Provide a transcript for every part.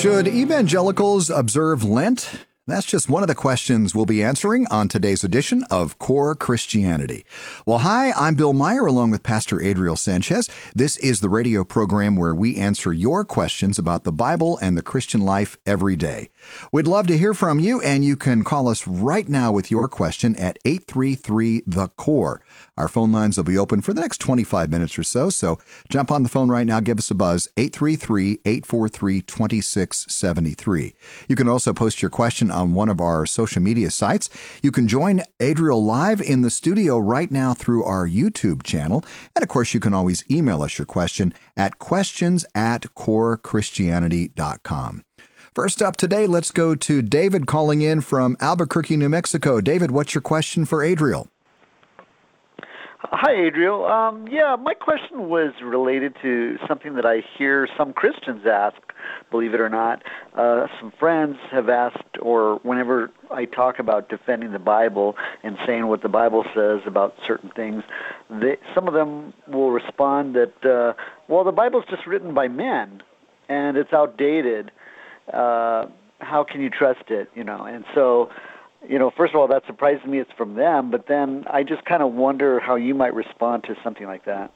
Should evangelicals observe Lent? That's just one of the questions we'll be answering on today's edition of Core Christianity. Well, hi, I'm Bill Meyer along with Pastor Adriel Sanchez. This is the radio program where we answer your questions about the Bible and the Christian life every day. We'd love to hear from you, and you can call us right now with your question at 833-THE-CORE. Our phone lines will be open for the next 25 minutes or so jump on the phone right now, give us a buzz, 833-843-2673. You can also post your question on one of our social media sites. You can join Adriel live in the studio right now through our YouTube channel. And of course, you can always email us your question at questions@corechristianity.com. First up today, let's go to David calling in from Albuquerque, New Mexico. David, what's your question for Adriel? Hi, Adriel. My question was related to something that I hear some Christians ask, believe it or not. Some friends have asked, or whenever I talk about defending the Bible and saying what the Bible says about certain things, some of them will respond that, the Bible's just written by men, and it's outdated. How can you trust it? And so... first of all, that surprised me it's from them, but then I just kind of wonder how you might respond to something like that.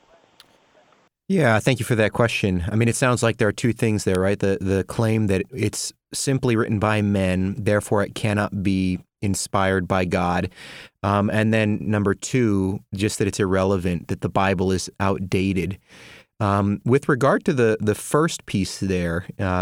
Yeah, thank you for that question. I mean, it sounds like there are two things there, right? The claim that it's simply written by men, therefore it cannot be inspired by God. And then number two, just that it's irrelevant, that the Bible is outdated. With regard to the first piece there,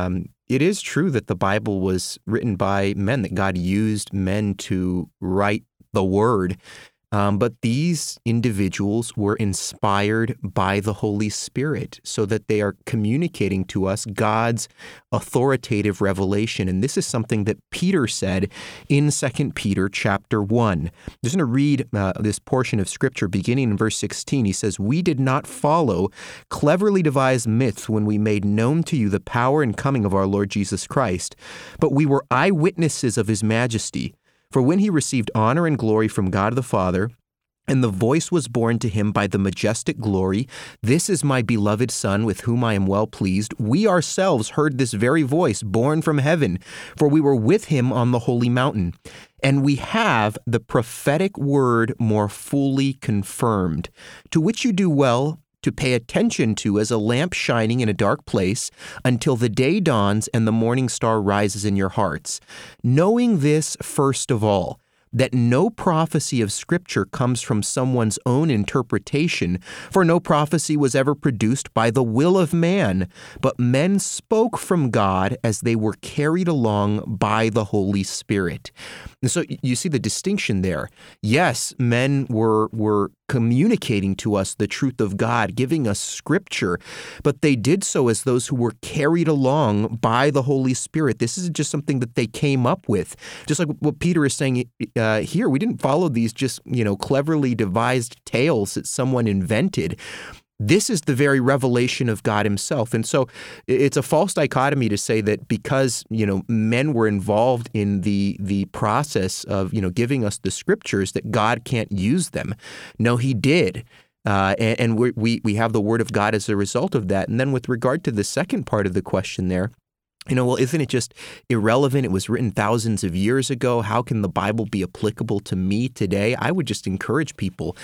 it is true that the Bible was written by men, that God used men to write the Word. But these individuals were inspired by the Holy Spirit so that they are communicating to us God's authoritative revelation. And this is something that Peter said in 2 Peter chapter 1. I'm just going to read this portion of Scripture beginning in verse 16. He says, "We did not follow cleverly devised myths when we made known to you the power and coming of our Lord Jesus Christ, but we were eyewitnesses of His majesty. For when He received honor and glory from God the Father, and the voice was borne to Him by the majestic glory, 'This is my beloved Son, with whom I am well pleased,' we ourselves heard this very voice borne from heaven, for we were with Him on the holy mountain. And we have the prophetic word more fully confirmed, to which you do well to pay attention to as a lamp shining in a dark place until the day dawns and the morning star rises in your hearts. Knowing this first of all, that no prophecy of Scripture comes from someone's own interpretation, for no prophecy was ever produced by the will of man, but men spoke from God as they were carried along by the Holy Spirit." And so you see the distinction there. Yes, men were communicating to us the truth of God, giving us Scripture, but they did so as those who were carried along by the Holy Spirit. This isn't just something that they came up with. Just like what Peter is saying here, we didn't follow these just, cleverly devised tales that someone invented. This is the very revelation of God Himself. And so it's a false dichotomy to say that because, men were involved in the process of, giving us the Scriptures, that God can't use them. No, He did. And we have the Word of God as a result of that. And then with regard to the second part of the question there, isn't it just irrelevant? It was written thousands of years ago. How can the Bible be applicable to me today? I would just encourage people,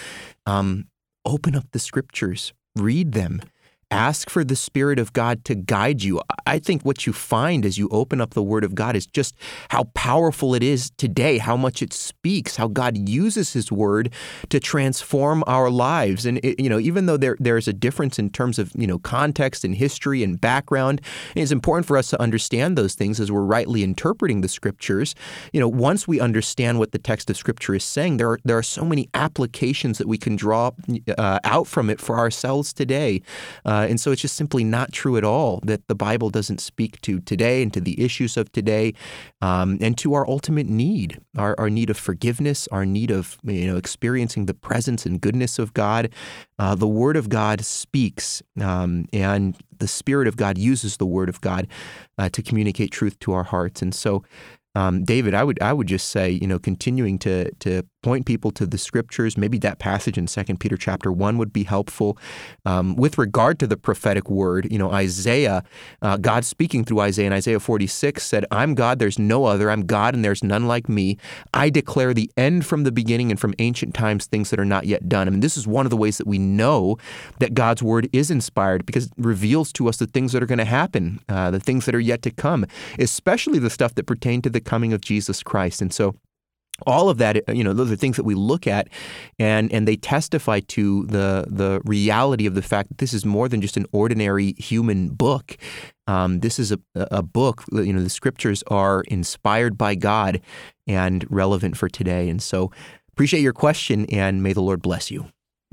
open up the Scriptures. Read them. Ask for the Spirit of God to guide you. I think what you find as you open up the Word of God is just how powerful it is today, how much it speaks, how God uses His Word to transform our lives. And, even though there's a difference in terms of, context and history and background, it's important for us to understand those things as we're rightly interpreting the Scriptures. Once we understand what the text of Scripture is saying, there are so many applications that we can draw out from it for ourselves today. And so it's just simply not true at all that the Bible doesn't speak to today and to the issues of today, and to our ultimate need, our need of forgiveness, our need of experiencing the presence and goodness of God. The Word of God speaks, and the Spirit of God uses the Word of God to communicate truth to our hearts. And so, David, I would just say, continuing to point people to the scriptures. Maybe that passage in 2 Peter chapter 1 would be helpful. With regard to the prophetic word, Isaiah, God speaking through Isaiah in Isaiah 46 said, "I'm God, there's no other. I'm God and there's none like me. I declare the end from the beginning and from ancient times things that are not yet done." I mean, this is one of the ways that we know that God's word is inspired, because it reveals to us the things that are going to happen, the things that are yet to come, especially the stuff that pertain to the coming of Jesus Christ. And so all of that, those are things that we look at, and they testify to the reality of the fact that this is more than just an ordinary human book. This is a book. The scriptures are inspired by God and relevant for today. And so, appreciate your question, and may the Lord bless you.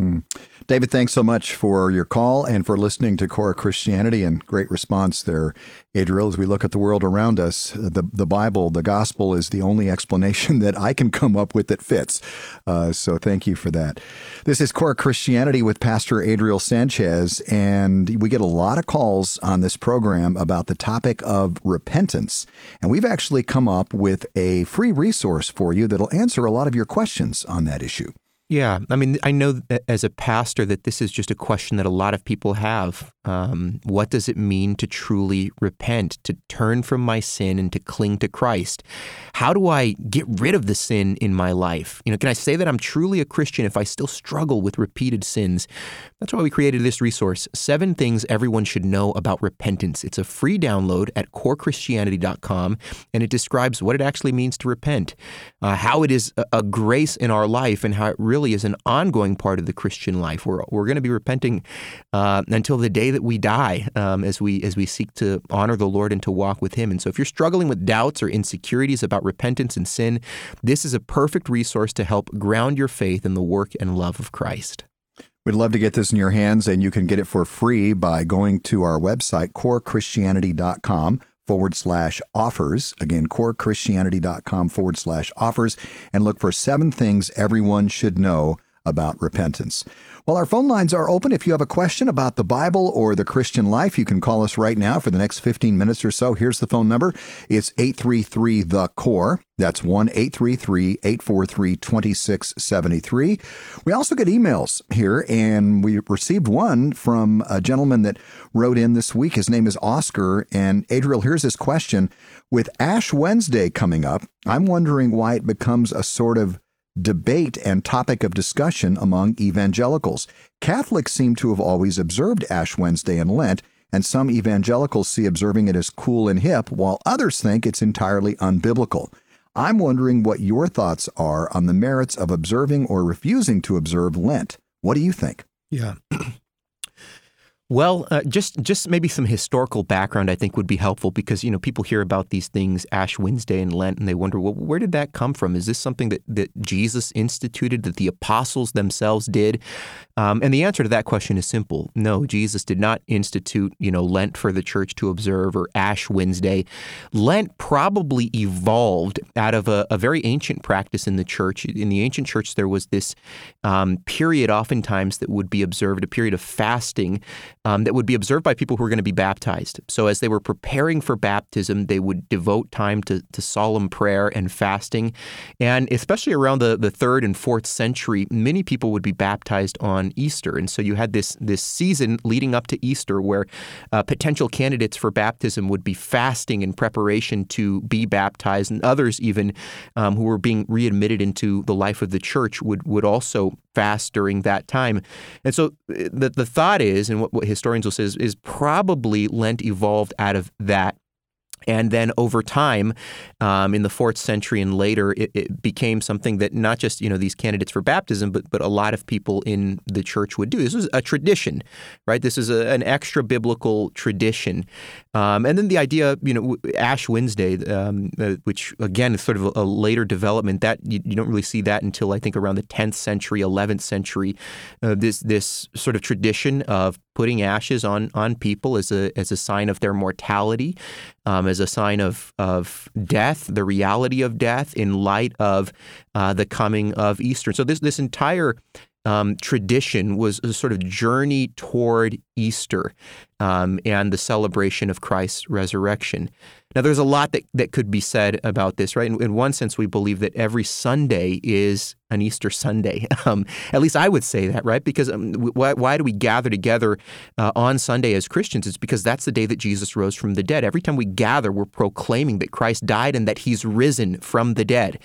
David, thanks so much for your call and for listening to Core Christianity, and great response there, Adriel. As we look at the world around us, the Bible, the gospel, is the only explanation that I can come up with that fits. So thank you for that. This is Core Christianity with Pastor Adriel Sanchez, and we get a lot of calls on this program about the topic of repentance. And we've actually come up with a free resource for you that'll answer a lot of your questions on that issue. Yeah, I mean, I know that as a pastor that this is just a question that a lot of people have. What does it mean to truly repent, to turn from my sin and to cling to Christ? How do I get rid of the sin in my life? Can I say that I'm truly a Christian if I still struggle with repeated sins? That's why we created this resource, 7 Things Everyone Should Know About Repentance. It's a free download at corechristianity.com, and it describes what it actually means to repent, how it is a grace in our life, and how it really is an ongoing part of the Christian life. We're going to be repenting until the day that we die, as we seek to honor the Lord and to walk with Him. And so if you're struggling with doubts or insecurities about repentance and sin, this is a perfect resource to help ground your faith in the work and love of Christ. We'd love to get this in your hands, and you can get it for free by going to our website, corechristianity.com/offers. Again, corechristianity.com/offers, and look for 7 things everyone should know about repentance. Well, our phone lines are open. If you have a question about the Bible or the Christian life, you can call us right now for the next 15 minutes or so. Here's the phone number. It's 833-THE-CORE. That's 1-833-843-2673. We also get emails here, and we received one from a gentleman that wrote in this week. His name is Oscar, and Adriel, here's his question. With Ash Wednesday coming up, I'm wondering why it becomes a sort of debate and topic of discussion among evangelicals. Catholics seem to have always observed Ash Wednesday and Lent, and some evangelicals see observing it as cool and hip, while others think it's entirely unbiblical. I'm wondering what your thoughts are on the merits of observing or refusing to observe Lent. What do you think? Yeah. Well, just maybe some historical background I think would be helpful, because, people hear about these things, Ash Wednesday and Lent, and they wonder, well, where did that come from? Is this something that Jesus instituted, that the apostles themselves did? And the answer to that question is simple. No, Jesus did not institute, Lent for the church to observe, or Ash Wednesday. Lent probably evolved out of a very ancient practice in the church. In the ancient church, there was this period oftentimes that would be observed, a period of fasting, that would be observed by people who were going to be baptized. So as they were preparing for baptism, they would devote time to solemn prayer and fasting. And especially around the 3rd and 4th century, many people would be baptized on Easter. And so you had this season leading up to Easter where potential candidates for baptism would be fasting in preparation to be baptized, and others even who were being readmitted into the life of the church would also fast during that time. And so the thought is, and what historians will say is probably Lent evolved out of that. And then over time, in the 4th century and later, it became something that not just, these candidates for baptism, but a lot of people in the church would do. This was a tradition, right? This is an extra biblical tradition. And then the idea, Ash Wednesday, which again is sort of a later development, that you don't really see that until I think around the 10th century, 11th century. This sort of tradition of putting ashes on people as a sign of their mortality, as a sign of death, the reality of death in light of the coming of Easter. So this entire tradition was a sort of journey toward Easter and the celebration of Christ's resurrection. Now, there's a lot that could be said about this, right? In one sense, we believe that every Sunday is an Easter Sunday. At least I would say that, right? Because why do we gather together on Sunday as Christians? It's because that's the day that Jesus rose from the dead. Every time we gather, we're proclaiming that Christ died and that he's risen from the dead.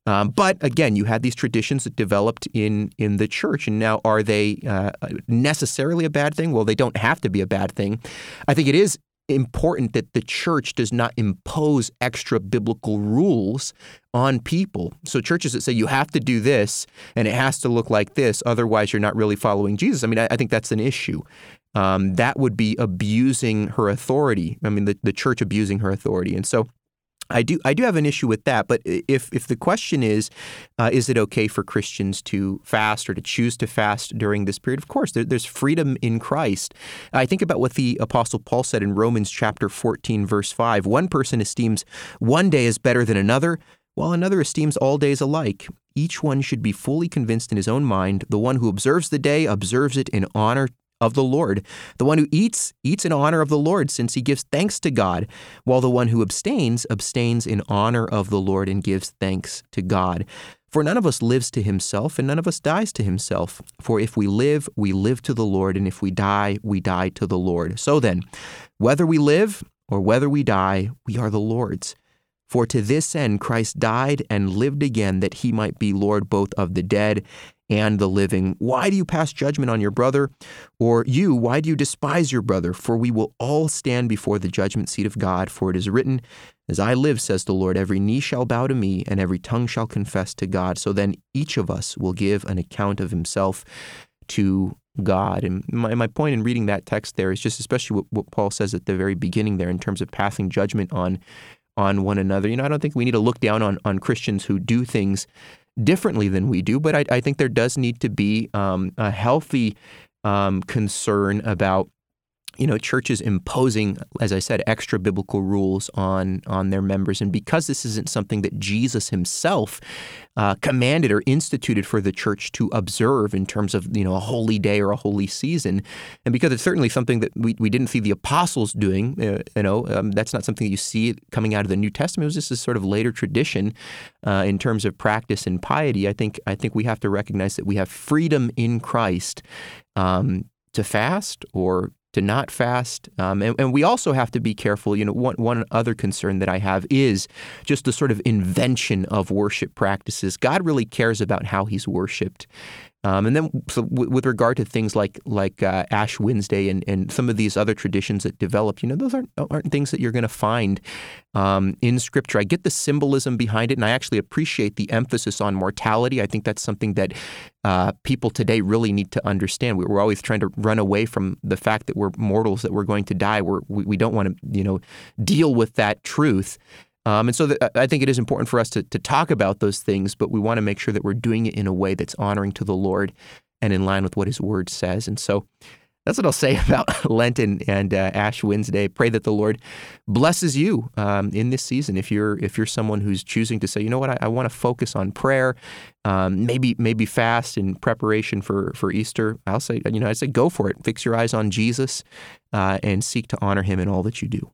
But again, you had these traditions that developed in the church. And now, are they necessarily a bad thing? Well, they don't have to be a bad thing. I think it is important that the church does not impose extra biblical rules on people. So churches that say you have to do this and it has to look like this, otherwise you're not really following Jesus. I mean, I think that's an issue. That would be abusing her authority. I mean, the church abusing her authority. And so I do have an issue with that. But if the question is it okay for Christians to fast or to choose to fast during this period? Of course, there's freedom in Christ. I think about what the Apostle Paul said in Romans chapter 14, verse 5. One person esteems one day as better than another, while another esteems all days alike. Each one should be fully convinced in his own mind. The one who observes the day observes it in honor of the Lord. The one who eats in honor of the Lord, since he gives thanks to God, while the one who abstains in honor of the Lord and gives thanks to God. For none of us lives to himself, and none of us dies to himself. For if we live to the Lord, and if we die to the Lord. So then, whether we live or whether we die, we are the Lord's. For to this end Christ died and lived again, that he might be Lord both of the dead and the living. Why do you pass judgment on your brother? Or you, why do you despise your brother? For we will all stand before the judgment seat of God. For it is written, as I live, says the Lord, every knee shall bow to me, and every tongue shall confess to God. So then each of us will give an account of himself to God. And my point in reading that text there is just especially what Paul says at the very beginning there in terms of passing judgment on one another. I don't think we need to look down on Christians who do things differently than we do, but I think there does need to be a healthy concern about churches imposing, as I said, extra biblical rules on their members. And because this isn't something that Jesus himself commanded or instituted for the church to observe in terms of, a holy day or a holy season, and because it's certainly something that we didn't see the apostles doing, that's not something that you see coming out of the New Testament. It was just a sort of later tradition in terms of practice and piety. I think we have to recognize that we have freedom in Christ to fast or to not fast. And we also have to be careful. One other concern that I have is just the sort of invention of worship practices. God really cares about how he's worshiped. And then so with regard to things like Ash Wednesday and some of these other traditions that developed, those aren't things that you're going to find in Scripture. I get the symbolism behind it, and I actually appreciate the emphasis on mortality. I think that's something that people today really need to understand. We're always trying to run away from the fact that we're mortals, that we're going to die. We don't want to deal with that truth. And so I think it is important for us to talk about those things, but we want to make sure that we're doing it in a way that's honoring to the Lord and in line with what his word says. And so that's what I'll say about Lent and Ash Wednesday. Pray that the Lord blesses you in this season. If you're someone who's choosing to say, you know what, I want to focus on prayer, maybe fast in preparation for Easter, I'd say go for it. Fix your eyes on Jesus and seek to honor him in all that you do.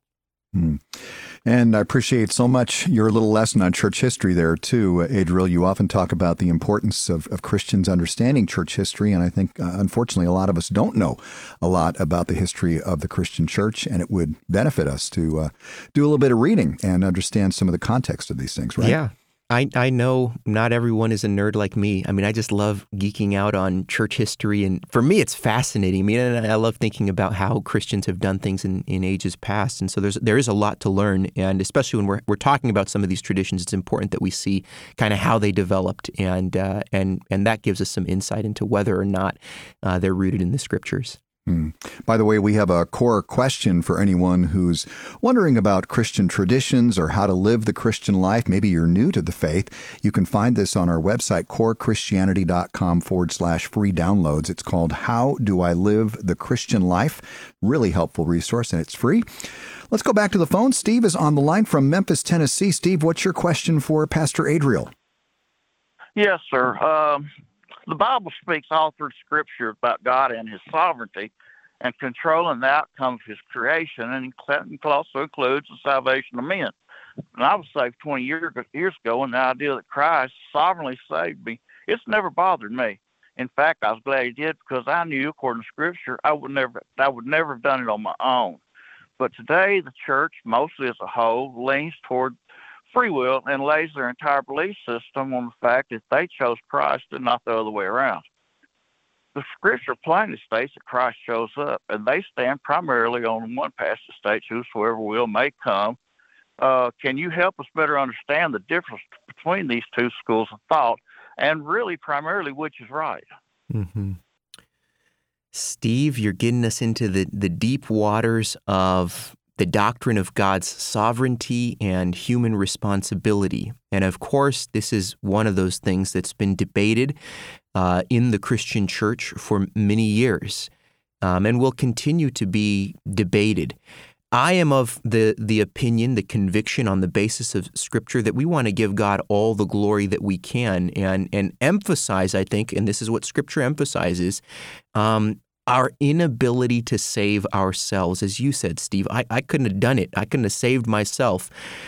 And I appreciate so much your little lesson on church history there, too, Adriel. You often talk about the importance of Christians understanding church history, and I think, unfortunately, a lot of us don't know a lot about the history of the Christian church, and it would benefit us to do a little bit of reading and understand some of the context of these things, right? Yeah. I know not everyone is a nerd like me. I mean, I just love geeking out on church history, and for me, it's fascinating. I mean, and I love thinking about how Christians have done things in ages past, and so there is a lot to learn. And especially when we're talking about some of these traditions, it's important that we see kind of how they developed, and that gives us some insight into whether or not they're rooted in the Scriptures. By the way, we have a core question for anyone who's wondering about Christian traditions or how to live the Christian life. Maybe you're new to the faith. You can find this on our website, corechristianity.com/free downloads. It's called How Do I Live the Christian Life? Really helpful resource, and it's free. Let's go back to the phone. Steve is on the line from Memphis, Tennessee. Steve, what's your question for Pastor Adriel? Yes, sir. The Bible speaks all through Scripture about God and his sovereignty, and controlling the outcome of his creation, and it also includes the salvation of men. And I was saved 20 years ago, and the idea that Christ sovereignly saved me, it's never bothered me. In fact, I was glad he did, because I knew, according to Scripture, I would never have done it on my own. But today, the church, mostly as a whole, leans toward free will and lays their entire belief system on the fact that they chose Christ and not the other way around. The Scripture plainly states that Christ shows up, and they stand primarily on one passage that states, "Whosoever will may come." Can you help us better understand the difference between these two schools of thought, and really primarily which is right? Mm-hmm. Steve, you're getting us into the deep waters of the doctrine of God's sovereignty and human responsibility. And of course, this is one of those things that's been debated in the Christian church for many years, and will continue to be debated. I am of the opinion, the conviction on the basis of Scripture, that we want to give God all the glory that we can, and emphasize, I think, and this is what Scripture emphasizes, our inability to save ourselves. As you said, Steve, I couldn't have done it. I couldn't have saved myself.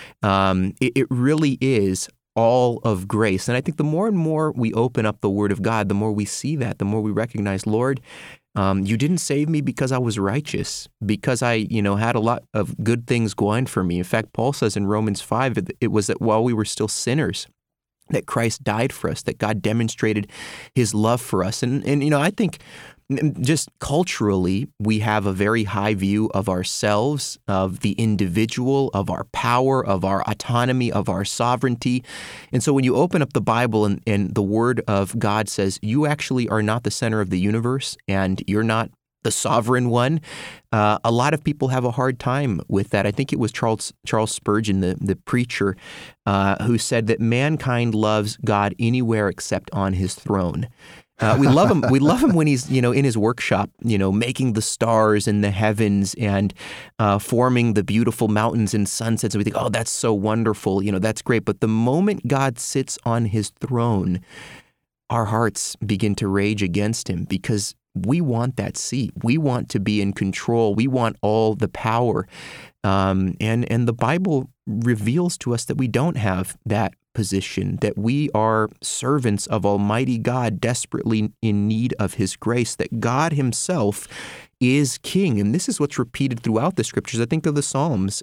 It really is all of grace. And I think the more and more we open up the Word of God, the more we see that, the more we recognize, Lord, you didn't save me because I was righteous, because I, had a lot of good things going for me. In fact, Paul says in Romans 5, it was that while we were still sinners, that Christ died for us, that God demonstrated his love for us. And I think just culturally, we have a very high view of ourselves, of the individual, of our power, of our autonomy, of our sovereignty. And so when you open up the Bible and the Word of God says, you actually are not the center of the universe and you're not the sovereign one, a lot of people have a hard time with that. I think it was Charles Spurgeon, the preacher, who said that mankind loves God anywhere except on his throne. We love him. We love him when he's, in his workshop, making the stars and the heavens and forming the beautiful mountains and sunsets. And we think, oh, that's so wonderful. That's great. But the moment God sits on his throne, our hearts begin to rage against him, because we want that seat. We want to be in control. We want all the power. And the Bible reveals to us that we don't have that position, that we are servants of Almighty God, desperately in need of his grace, that God himself is king. And this is what's repeated throughout the Scriptures. I think of the Psalms.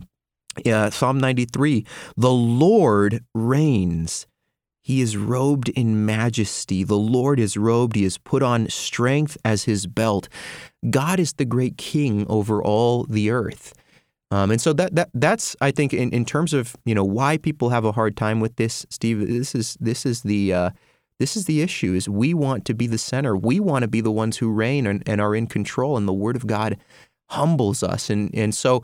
Psalm 93, the Lord reigns. He is robed in majesty. The Lord is robed. He has put on strength as his belt. God is the great king over all the earth. And so that's I think in terms of why people have a hard time with this, Steve. This is the issue. Is we want to be the center. We want to be the ones who reign and are in control. And the Word of God humbles us. And so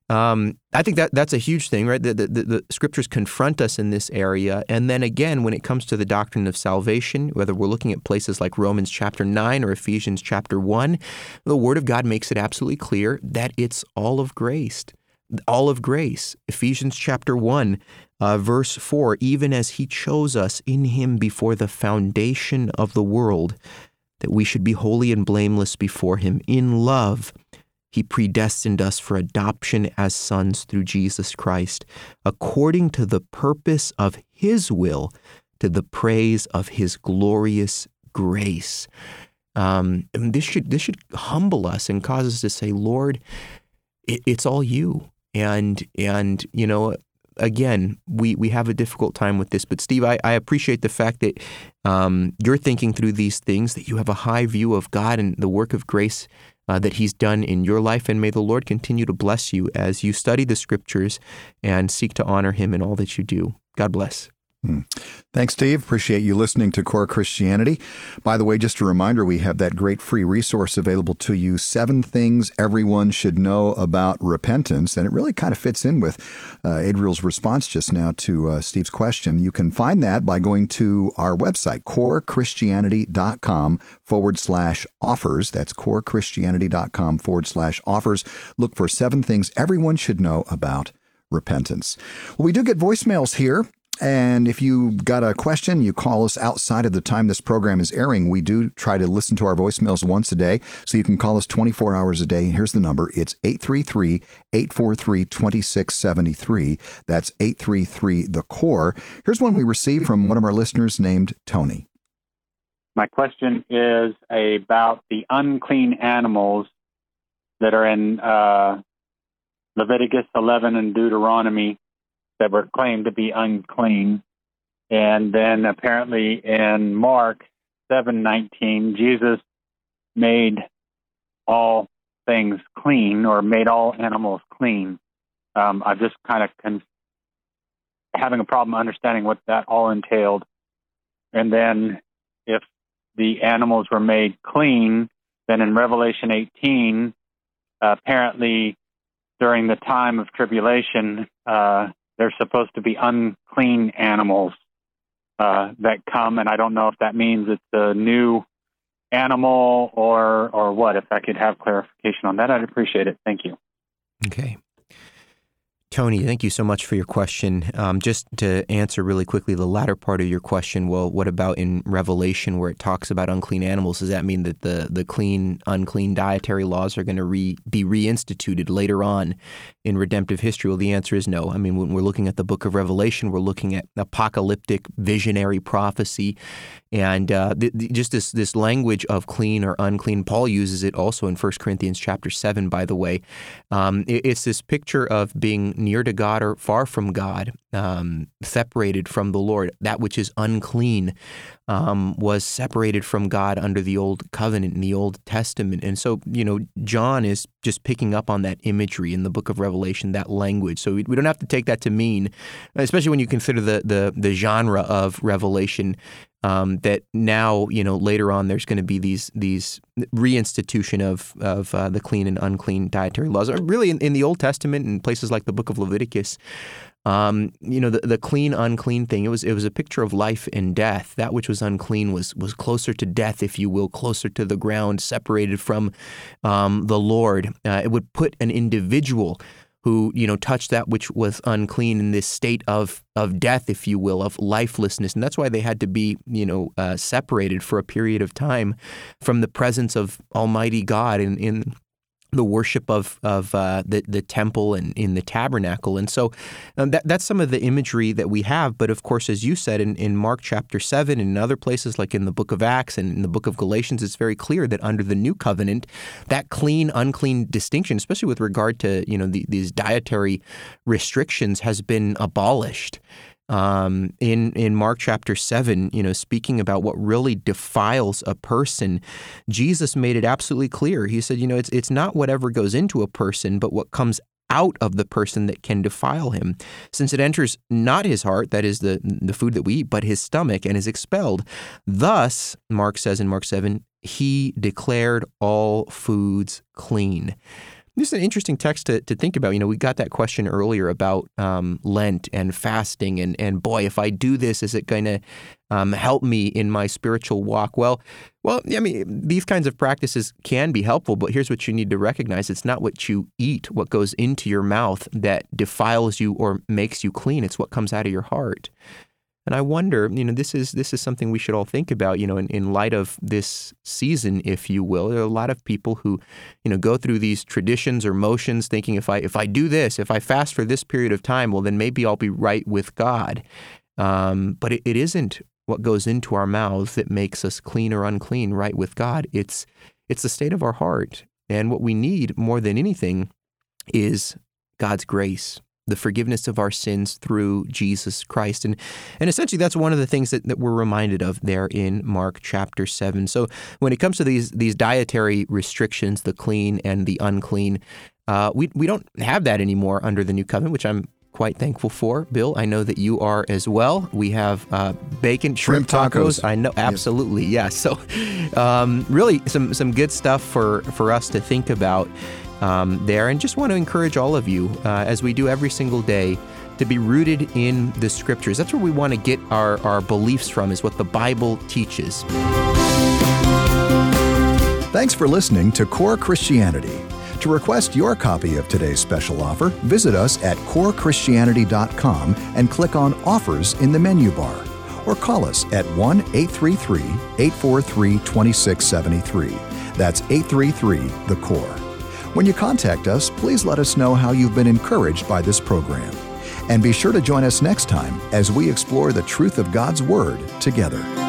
I think that's a huge thing, right? The Scriptures confront us in this area. And then again, when it comes to the doctrine of salvation, whether we're looking at places like Romans chapter 9 or Ephesians chapter 1, the Word of God makes it absolutely clear that it's all of grace. All of grace. Ephesians chapter 1, verse 4, even as he chose us in him before the foundation of the world, that we should be holy and blameless before him. In love, he predestined us for adoption as sons through Jesus Christ, according to the purpose of his will, to the praise of his glorious grace. And this should humble us and cause us to say, Lord, it's all you. And again, we have a difficult time with this. But Steve, I appreciate the fact that you're thinking through these things, that you have a high view of God and the work of grace that he's done in your life. And may the Lord continue to bless you as you study the Scriptures and seek to honor him in all that you do. God bless. Thanks, Steve. Appreciate you listening to Core Christianity. By the way, just a reminder, we have that great free resource available to you, 7 Things Everyone Should Know About Repentance. And it really kind of fits in with Adriel's response just now to Steve's question. You can find that by going to our website, corechristianity.com/offers. That's corechristianity.com/offers. Look for 7 Things Everyone Should Know About Repentance. Well, we do get voicemails here. And if you got a question, you call us outside of the time this program is airing. We do try to listen to our voicemails once a day, so you can call us 24 hours a day. Here's the number. It's 833-843-2673. That's 833-THE-CORE. Here's one we received from one of our listeners named Tony. My question is about the unclean animals that are in Leviticus 11 and Deuteronomy that were claimed to be unclean. And then apparently in Mark 7:19, Jesus made all things clean, or made all animals clean. I'm just kind of having a problem understanding what that all entailed. And then if the animals were made clean, then in Revelation 18, apparently during the time of tribulation, there's supposed to be unclean animals that come, and I don't know if that means it's a new animal or what. If I could have clarification on that, I'd appreciate it. Thank you. Okay. Tony, thank you so much for your question. Just to answer really quickly the latter part of your question, well, what about in Revelation where it talks about unclean animals? Does that mean that the clean, unclean dietary laws are going to be reinstituted later on in redemptive history? Well, the answer is no. I mean, when we're looking at the book of Revelation, we're looking at apocalyptic visionary prophecy. And just this language of clean or unclean, Paul uses it also in 1 Corinthians chapter 7, by the way. It's this picture of being near to God or far from God, separated from the Lord. That which is unclean was separated from God under the Old Covenant in the Old Testament. And so, John is just picking up on that imagery in the book of Revelation, that language. So we don't have to take that to mean, especially when you consider the genre of Revelation, that now, later on there's going to be these reinstitution of the clean and unclean dietary laws. Really, in the Old Testament, in places like the book of Leviticus, the clean, unclean thing, it was a picture of life and death. That which was unclean was closer to death, if you will, closer to the ground, separated from the Lord. It would put an individual who, touched that which was unclean in this state of death, if you will, of lifelessness. And that's why they had to be, separated for a period of time from the presence of Almighty God in the worship of the temple and in the tabernacle. And so that's some of the imagery that we have. But of course, as you said, in Mark chapter 7 and in other places like in the book of Acts and in the book of Galatians, it's very clear that under the new covenant, that clean, unclean distinction, especially with regard to, these dietary restrictions, has been abolished. In Mark chapter 7, speaking about what really defiles a person, Jesus made it absolutely clear. He said, it's not whatever goes into a person, but what comes out of the person that can defile him. Since it enters not his heart, that is the food that we eat, but his stomach, and is expelled. Thus, Mark says in Mark 7, he declared all foods clean. This is an interesting text to think about. We got that question earlier about Lent and fasting, and boy, if I do this, is it going to help me in my spiritual walk? Well, I mean, these kinds of practices can be helpful, but here's what you need to recognize. It's not what you eat, what goes into your mouth, that defiles you or makes you clean. It's what comes out of your heart. And I wonder, this is something we should all think about, in light of this season, if you will. There are a lot of people who, go through these traditions or motions thinking if I do this, if I fast for this period of time, well, then maybe I'll be right with God. But it isn't what goes into our mouths that makes us clean or unclean, right with God. It's the state of our heart. And what we need more than anything is God's grace, the forgiveness of our sins through Jesus Christ. And essentially that's one of the things that we're reminded of there in Mark chapter 7. So when it comes to these dietary restrictions, the clean and the unclean, we don't have that anymore under the new covenant, which I'm quite thankful for. Bill, I know that you are as well. We have bacon, shrimp tacos. I know, absolutely, yes. So really some good stuff for us to think about there, and just want to encourage all of you, as we do every single day, to be rooted in the Scriptures. That's where we want to get our beliefs from, is what the Bible teaches. Thanks for listening to Core Christianity. To request your copy of today's special offer, visit us at corechristianity.com and click on Offers in the menu bar. Or call us at 1-833-843-2673. That's 833-THE-CORE. When you contact us, please let us know how you've been encouraged by this program. And be sure to join us next time as we explore the truth of God's Word together.